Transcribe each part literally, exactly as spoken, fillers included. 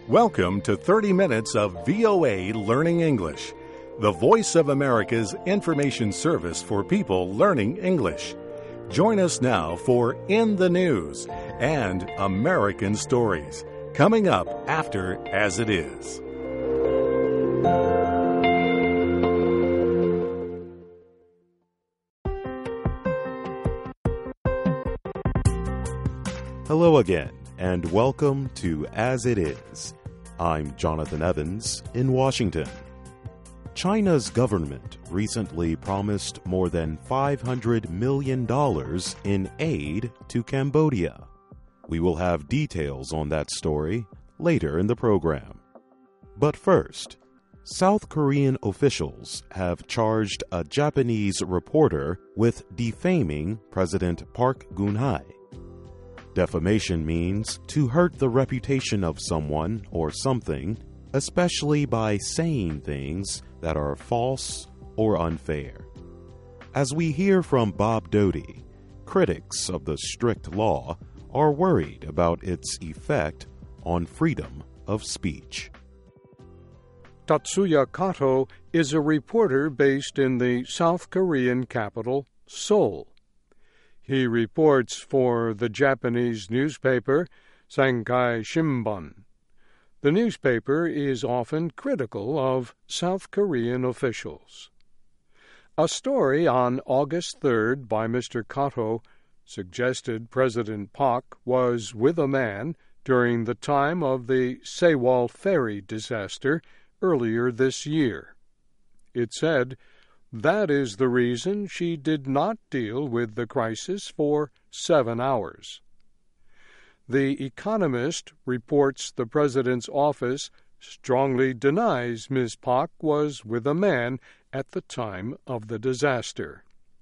Welcome to thirty minutes of V O A Learning English, the voice of America's information service for people learning English. Join us now for In the News and American Stories, coming up after As It Is. Hello again, and welcome to As It Is. I'm Jonathan Evans in Washington. China's government recently promised more than five hundred million dollars in aid to Cambodia. We will have details on that story later in the program. But first, South Korean officials have charged a Japanese reporter with defaming President Park Geun-hye. Defamation means to hurt the reputation of someone or something, especially by saying things that are false or unfair. As we hear from Bob Doty, critics of the strict law are worried about its effect on freedom of speech. Tatsuya Kato is a reporter based in the South Korean capital, Seoul. He reports for the Japanese newspaper Sankei Shimbun. The newspaper is often critical of South Korean officials. A story on August third by Mister Kato suggested President Park was with a man during the time of the Sewol ferry disaster earlier this year. It said, that is the reason she did not deal with the crisis for seven hours. The Economist reports the president's office strongly denies Miz Park was with a man at the time of the disaster.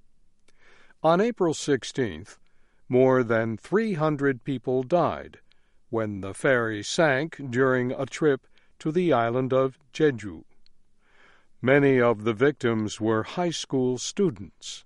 On April sixteenth, more than three hundred people died when the ferry sank during a trip to the island of Jeju. Many of the victims were high school students.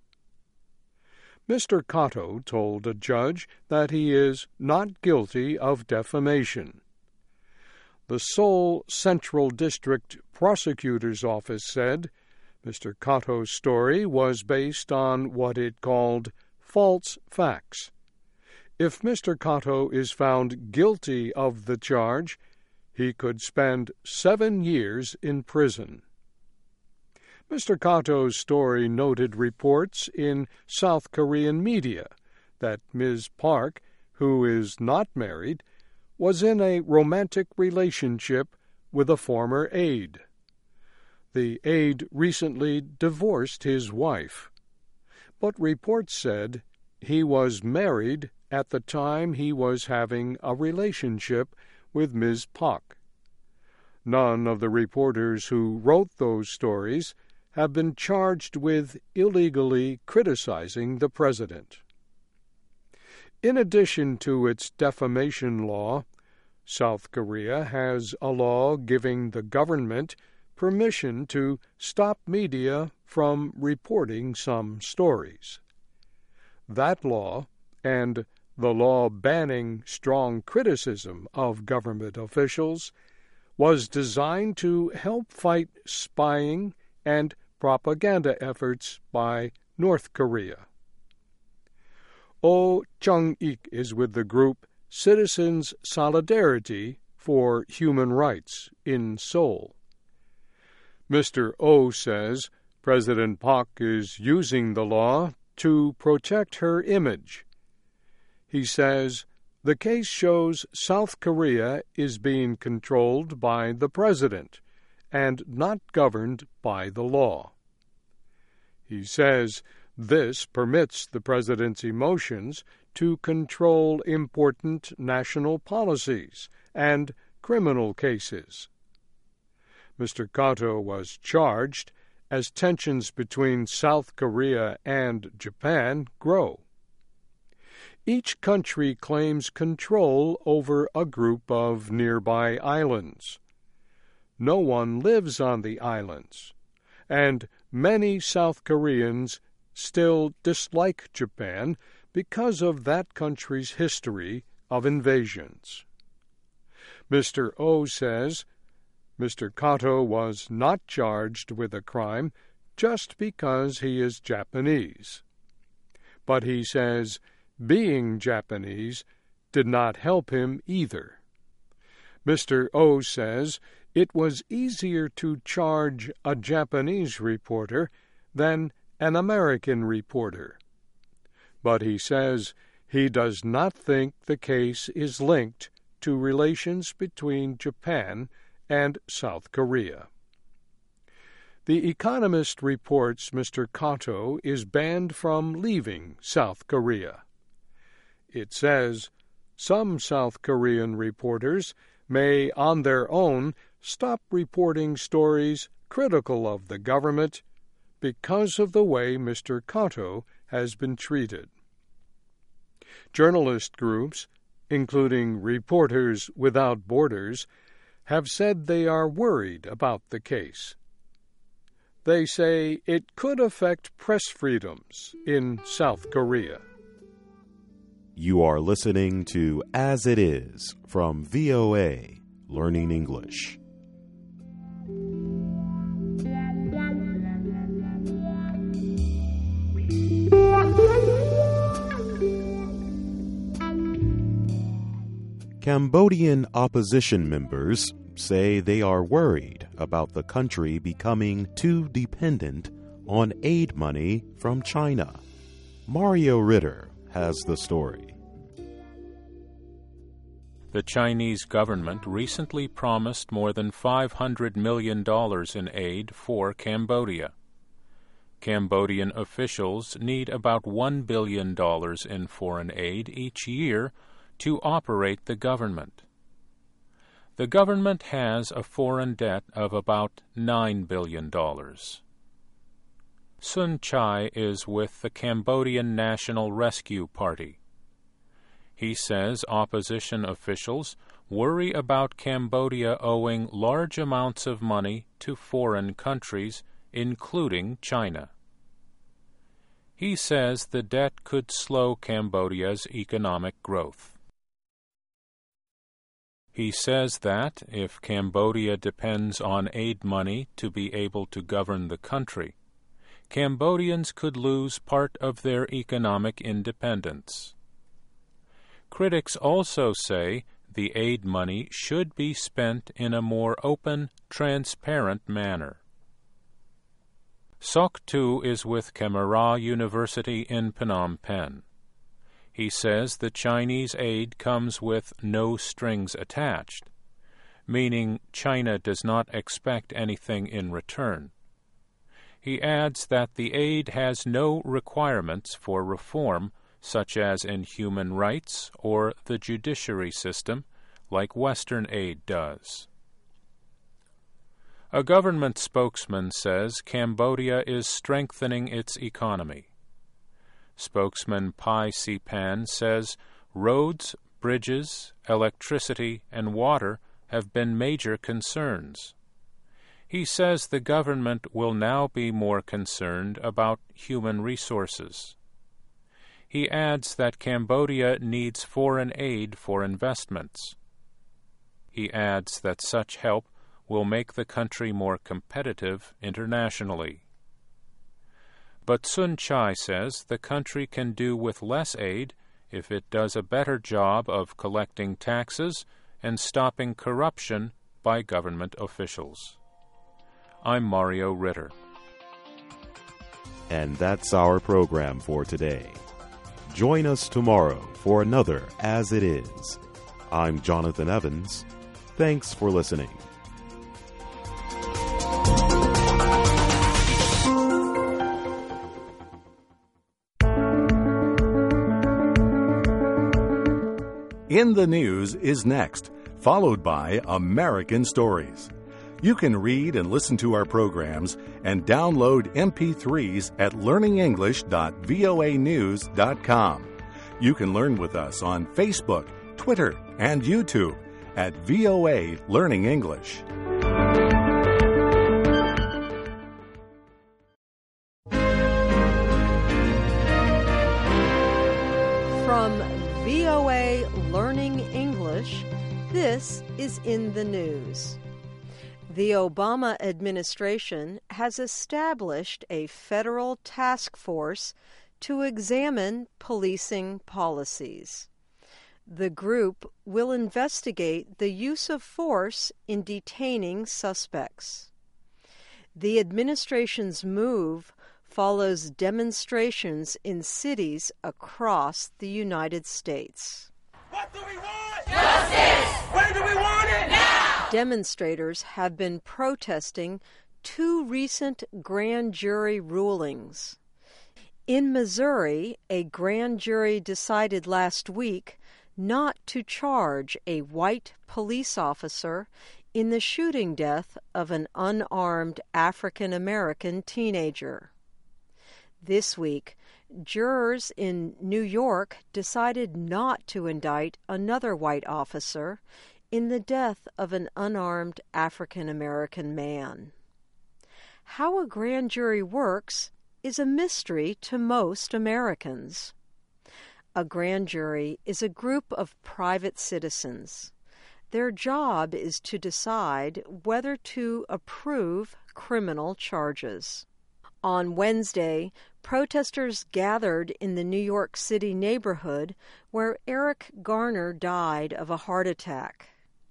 Mister Kato told a judge that he is not guilty of defamation. The Seoul Central District Prosecutor's Office said Mister Kato's story was based on what it called false facts. If Mister Kato is found guilty of the charge, he could spend seven years in prison. Mister Kato's story noted reports in South Korean media that Miz Park, who is not married, was in a romantic relationship with a former aide. The aide recently divorced his wife, but reports said he was married at the time he was having a relationship with Miz Park. None of the reporters who wrote those stories have been charged with illegally criticizing the president. In addition to its defamation law, South Korea has a law giving the government permission to stop media from reporting some stories. That law, and the law banning strong criticism of government officials, was designed to help fight spying and propaganda efforts by North Korea. Oh Chung-ik is with the group Citizens Solidarity for Human Rights in Seoul. Mister Oh says President Park is using the law to protect her image. He says the case shows South Korea is being controlled by the president and not governed by the law. He says this permits the president's emotions to control important national policies and criminal cases. Mister Kato was charged as tensions between South Korea and Japan grow. Each country claims control over a group of nearby islands. No one lives on the islands, and many South Koreans still dislike Japan because of that country's history of invasions. Mister O says Mister Kato was not charged with a crime just because he is Japanese. But he says being Japanese did not help him either. Mister O says it was easier to charge a Japanese reporter than an American reporter. But he says he does not think the case is linked to relations between Japan and South Korea. The Economist reports Mister Kato is banned from leaving South Korea. It says some South Korean reporters may, on their own, stop reporting stories critical of the government because of the way Mister Kato has been treated. Journalist groups, including Reporters Without Borders, have said they are worried about the case. They say it could affect press freedoms in South Korea. You are listening to As It Is from V O A, Learning English. Cambodian opposition members say they are worried about the country becoming too dependent on aid money from China. Mario Ritter has the story. The Chinese government recently promised more than five hundred million dollars in aid for Cambodia. Cambodian officials need about one billion dollars in foreign aid each year to operate the government. The government has a foreign debt of about nine billion dollars. Sun Chai is with the Cambodian National Rescue Party. He says opposition officials worry about Cambodia owing large amounts of money to foreign countries, including China. He says the debt could slow Cambodia's economic growth. He says that if Cambodia depends on aid money to be able to govern the country, Cambodians could lose part of their economic independence. Critics also say the aid money should be spent in a more open, transparent manner. Sok Tu is with Kemara University in Phnom Penh. He says the Chinese aid comes with no strings attached, meaning China does not expect anything in return. He adds that the aid has no requirements for reform, such as in human rights or the judiciary system, like Western aid does. A government spokesman says Cambodia is strengthening its economy. Spokesman Pai Sipan says roads, bridges, electricity, and water have been major concerns. He says the government will now be more concerned about human resources. He adds that Cambodia needs foreign aid for investments. He adds that such help will make the country more competitive internationally. But Sun Chai says the country can do with less aid if it does a better job of collecting taxes and stopping corruption by government officials. I'm Mario Ritter. And that's our program for today. Join us tomorrow for another As It Is. I'm Jonathan Evans. Thanks for listening. In the News is next, followed by American Stories. You can read and listen to our programs and download M P threes at learning english dot voa news dot com. You can learn with us on Facebook, Twitter, and YouTube at V O A Learning English. From V O A Learning English, This is In the News. The Obama administration has established a federal task force to examine policing policies. The group will investigate the use of force in detaining suspects. The administration's move follows demonstrations in cities across the United States. What do we want? Justice! Where do we want it? Now! Demonstrators have been protesting two recent grand jury rulings. In Missouri, a grand jury decided last week not to charge a white police officer in the shooting death of an unarmed African-American teenager. This week, jurors in New York decided not to indict another white officer in the death of an unarmed African-American man. How a grand jury works is a mystery to most Americans. A grand jury is a group of private citizens. Their job is to decide whether to approve criminal charges. On Wednesday, protesters gathered in the New York City neighborhood where Eric Garner died of a heart attack.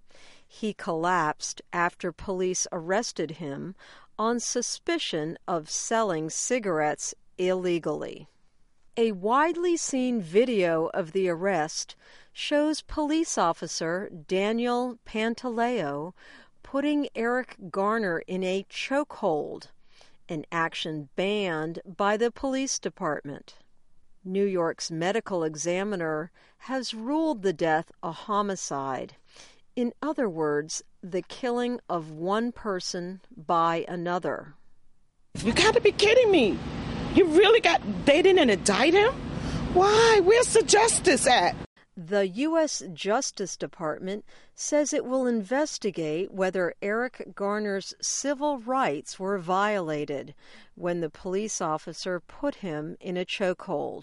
He collapsed after police arrested him on suspicion of selling cigarettes illegally. A widely seen video of the arrest shows police officer Daniel Pantaleo putting Eric Garner in a chokehold, an action banned by the police department. New York's medical examiner has ruled the death a homicide. In other words, the killing of one person by another. You gotta be kidding me. You really got, they didn't indict him? Why? Where's the justice at? The U S Justice Department says it will investigate whether Eric Garner's civil rights were violated when the police officer put him in a chokehold.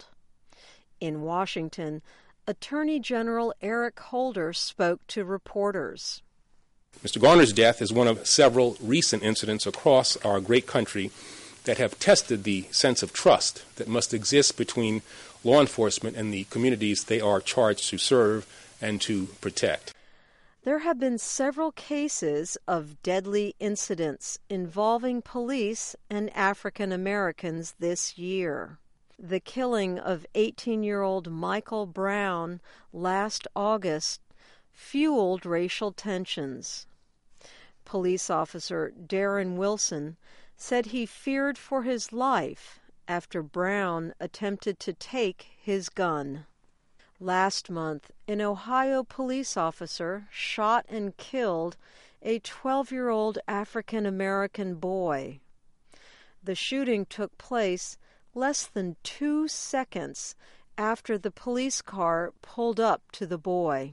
In Washington, Attorney General Eric Holder spoke to reporters. Mister Garner's death is one of several recent incidents across our great country that have tested the sense of trust that must exist between law enforcement and the communities they are charged to serve and to protect. There have been several cases of deadly incidents involving police and African Americans this year. The killing of eighteen-year-old Michael Brown last August fueled racial tensions. Police officer Darren Wilson said he feared for his life after Brown attempted to take his gun. Last month, an Ohio police officer shot and killed a twelve-year-old African-American boy. The shooting took place less than two seconds after the police car pulled up to the boy.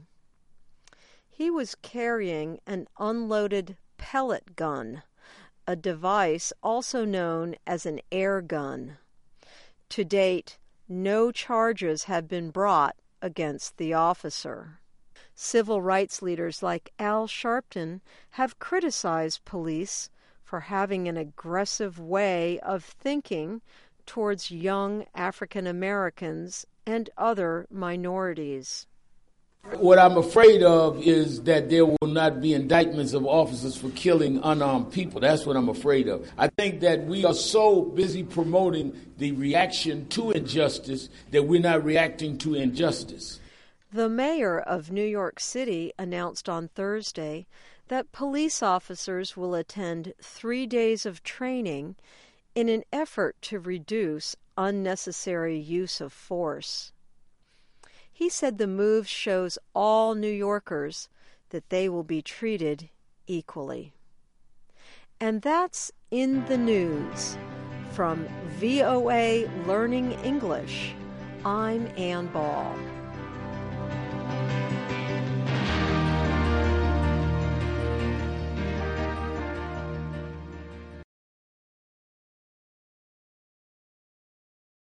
He was carrying an unloaded pellet gun, a device also known as an air gun. To date, no charges have been brought against the officer. Civil rights leaders like Al Sharpton have criticized police for having an aggressive way of thinking towards young African Americans and other minorities. What I'm afraid of is that there will not be indictments of officers for killing unarmed people. That's what I'm afraid of. I think that we are so busy promoting the reaction to injustice that we're not reacting to injustice. The mayor of New York City announced on Thursday that police officers will attend three days of training in an effort to reduce unnecessary use of force. He said the move shows all New Yorkers that they will be treated equally. And that's In the News. From V O A Learning English, I'm Ann Ball.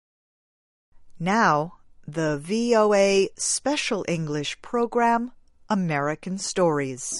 Now, the V O A Special English program, American Stories.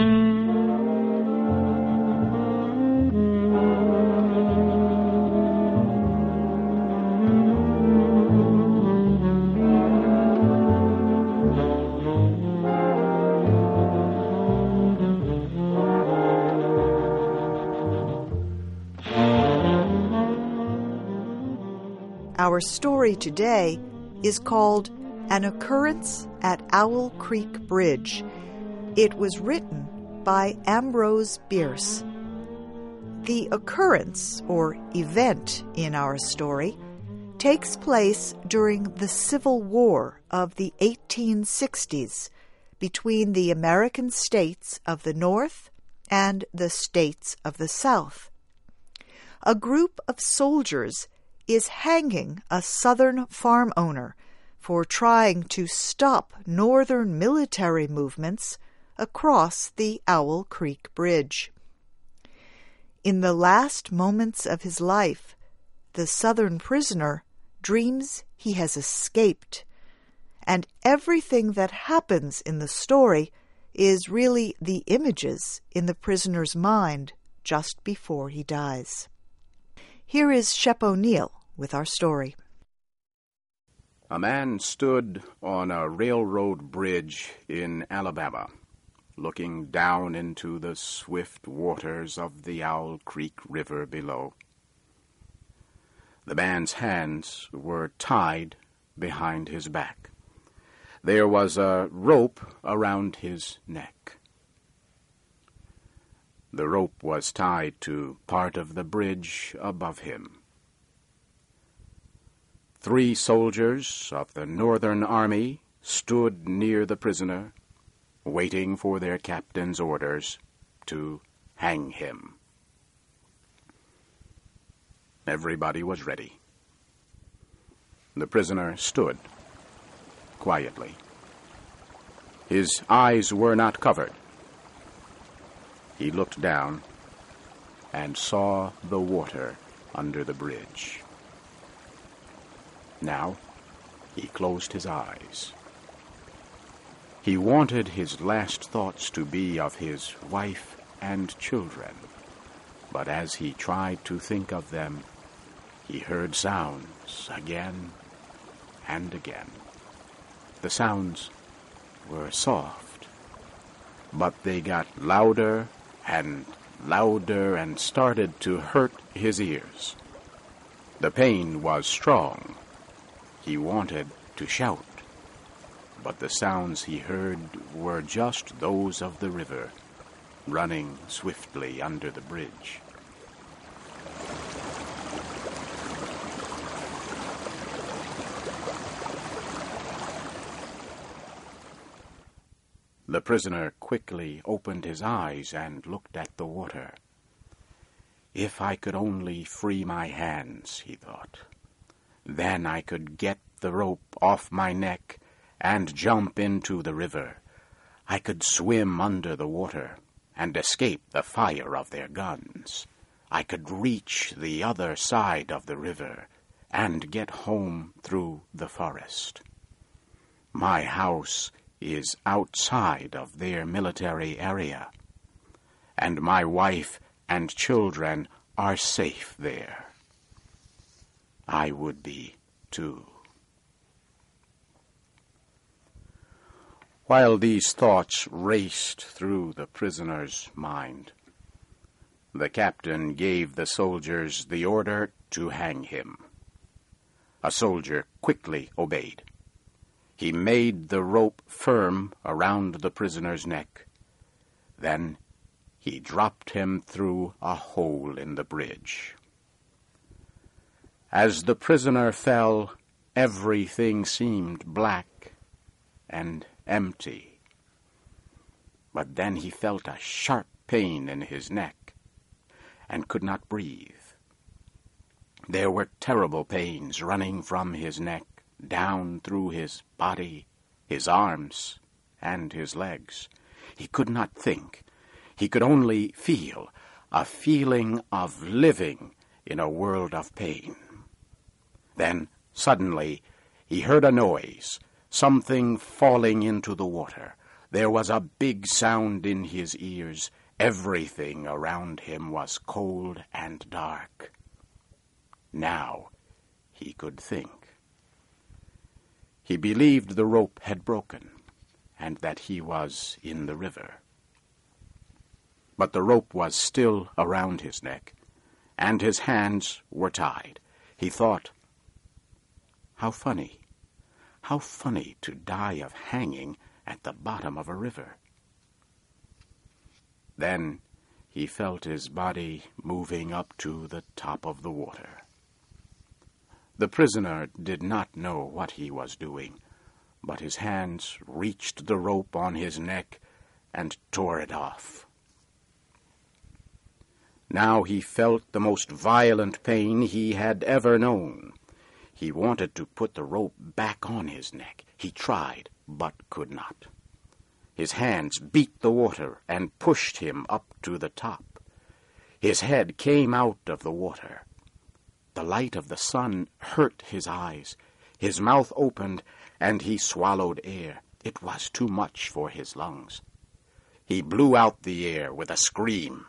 Our story today is called An Occurrence at Owl Creek Bridge. It was written by Ambrose Bierce. The occurrence, or event, in our story takes place during the Civil War of the eighteen sixties between the American states of the North and the states of the South. A group of soldiers is hanging a Southern farm owner for trying to stop Northern military movements across the Owl Creek Bridge. In the last moments of his life, the Southern prisoner dreams he has escaped, and everything that happens in the story is really the images in the prisoner's mind just before he dies. Here is Shep O'Neill with our story. A man stood on a railroad bridge in Alabama, looking down into the swift waters of the Owl Creek River below. The man's hands were tied behind his back. There was a rope around his neck. The rope was tied to part of the bridge above him. Three soldiers of the Northern Army stood near the prisoner, waiting for their captain's orders to hang him. Everybody was ready. The prisoner stood quietly. His eyes were not covered. He looked down and saw the water under the bridge. Now, he closed his eyes. He wanted his last thoughts to be of his wife and children, but as he tried to think of them, he heard sounds again and again. The sounds were soft, but they got louder and louder and started to hurt his ears. The pain was strong. He wanted to shout, but the sounds he heard were just those of the river running swiftly under the bridge. The prisoner quickly opened his eyes and looked at the water. If I could only free my hands, he thought. Then I could get the rope off my neck and jump into the river. I could swim under the water and escape the fire of their guns. I could reach the other side of the river and get home through the forest. My house is outside of their military area, and my wife and children are safe there. I would be, too. While these thoughts raced through the prisoner's mind, the captain gave the soldiers the order to hang him. A soldier quickly obeyed. He made the rope firm around the prisoner's neck. Then he dropped him through a hole in the bridge. As the prisoner fell, everything seemed black and empty. But then he felt a sharp pain in his neck and could not breathe. There were terrible pains running from his neck down through his body, his arms, and his legs. He could not think. He could only feel, a feeling of living in a world of pain. Then, suddenly, he heard a noise, something falling into the water. There was a big sound in his ears. Everything around him was cold and dark. Now he could think. He believed the rope had broken, and that he was in the river. But the rope was still around his neck, and his hands were tied. He thought, how funny, how funny to die of hanging at the bottom of a river. Then he felt his body moving up to the top of the water. The prisoner did not know what he was doing, but his hands reached the rope on his neck and tore it off. Now he felt the most violent pain he had ever known. He wanted to put the rope back on his neck. He tried, but could not. His hands beat the water and pushed him up to the top. His head came out of the water. The light of the sun hurt his eyes. His mouth opened, and he swallowed air. It was too much for his lungs. He blew out the air with a scream.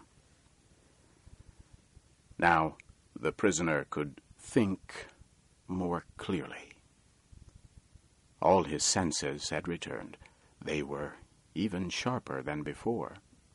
Now the prisoner could think more clearly. All his senses had returned. They were even sharper than before.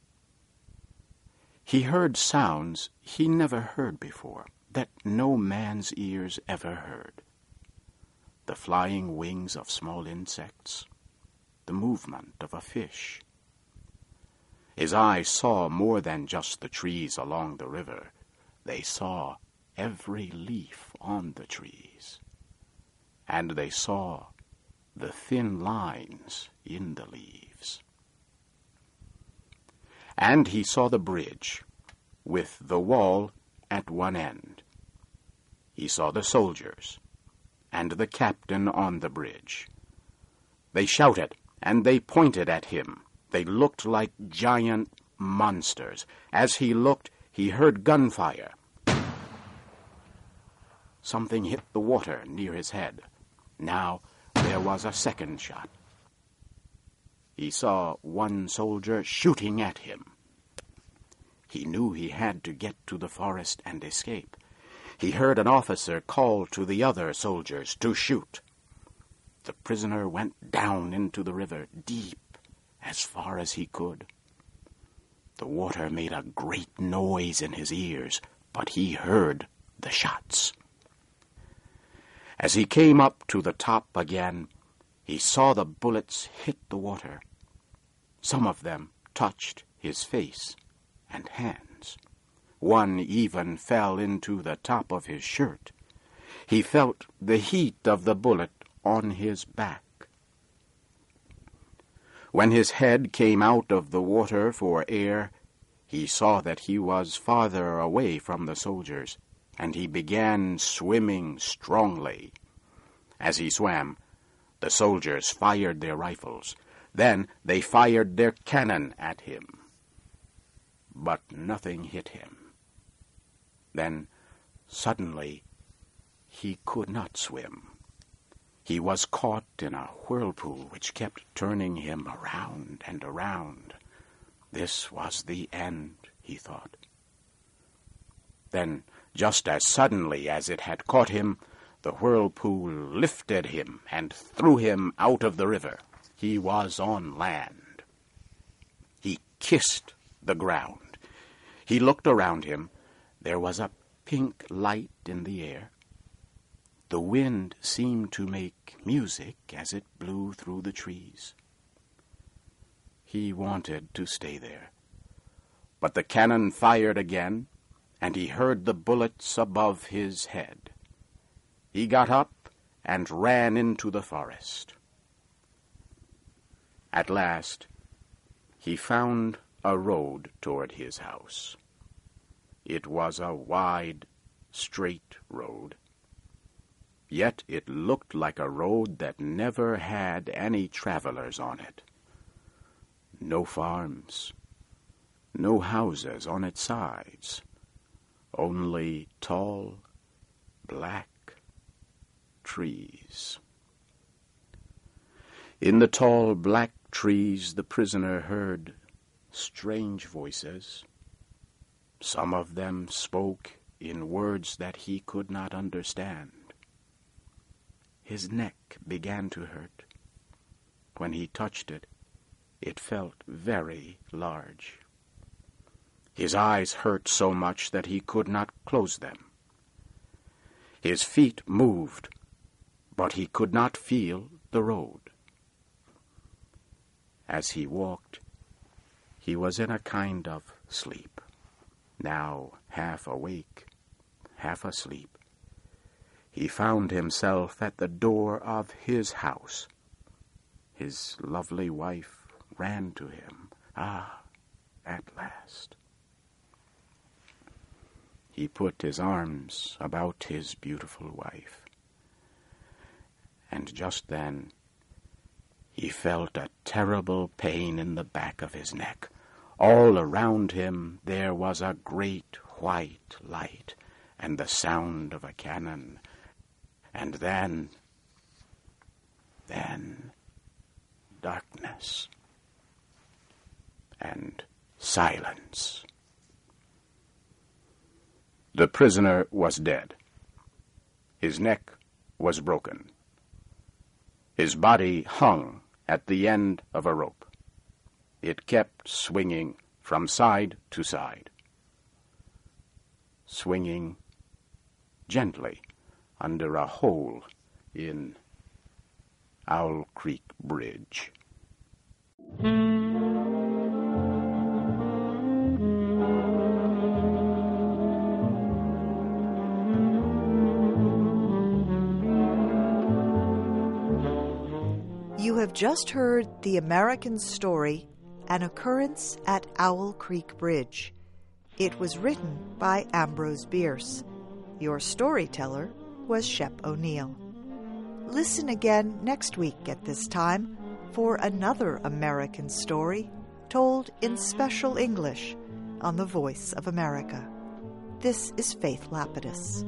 He heard sounds he never heard before, that no man's ears ever heard. The flying wings of small insects, the movement of a fish. His eyes saw more than just the trees along the river. They saw every leaf on the trees, and they saw the thin lines in the leaves. And he saw the bridge, with the wall at one end. He saw the soldiers, and the captain on the bridge. They shouted, and they pointed at him. They looked like giant monsters. As he looked, he heard gunfire. Something hit the water near his head. Now there was a second shot. He saw one soldier shooting at him. He knew he had to get to the forest and escape. He heard an officer call to the other soldiers to shoot. The prisoner went down into the river, deep, as far as he could. The water made a great noise in his ears, but he heard the shots. As he came up to the top again, he saw the bullets hit the water. Some of them touched his face and hands. One even fell into the top of his shirt. He felt the heat of the bullet on his back. When his head came out of the water for air, he saw that he was farther away from the soldiers, and he began swimming strongly. As he swam, the soldiers fired their rifles. Then they fired their cannon at him. But nothing hit him. Then, suddenly, he could not swim. He was caught in a whirlpool which kept turning him around and around. This was the end, he thought. Then, just as suddenly as it had caught him, the whirlpool lifted him and threw him out of the river. He was on land. He kissed the ground. He looked around him. There was a pink light in the air. The wind seemed to make music as it blew through the trees. He wanted to stay there. But the cannon fired again, and he heard the bullets above his head. He got up and ran into the forest. At last, he found a road toward his house. It was a wide, straight road. Yet it looked like a road that never had any travelers on it. No farms, no houses on its sides, only tall, black trees. In the tall, black trees the prisoner heard strange voices. Some of them spoke in words that he could not understand. His neck began to hurt. When he touched it, it felt very large. His eyes hurt so much that he could not close them. His feet moved, but he could not feel the road. As he walked, he was in a kind of sleep, now half awake, half asleep. He found himself at the door of his house. His lovely wife ran to him. Ah, at last. He put his arms about his beautiful wife. And just then, he felt a terrible pain in the back of his neck. All around him there was a great white light and the sound of a cannon. And then, then, darkness and silence. The prisoner was dead. His neck was broken. His body hung at the end of a rope. It kept swinging from side to side, swinging gently under a hole in Owl Creek Bridge. You have just heard the American story, An Occurrence at Owl Creek Bridge. It was written by Ambrose Bierce. Your storyteller was Shep O'Neill. Listen again next week at this time for another American story told in special English on the Voice of America. This is Faith Lapidus.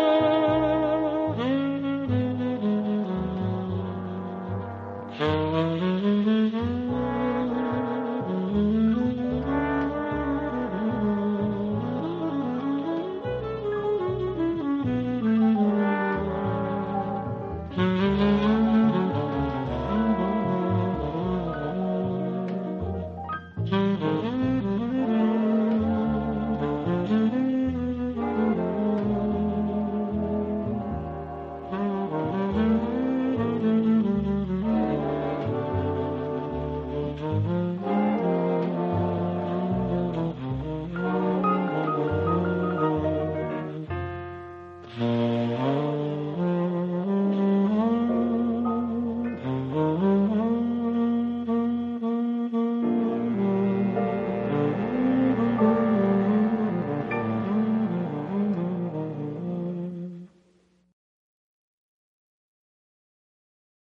Mm-hmm.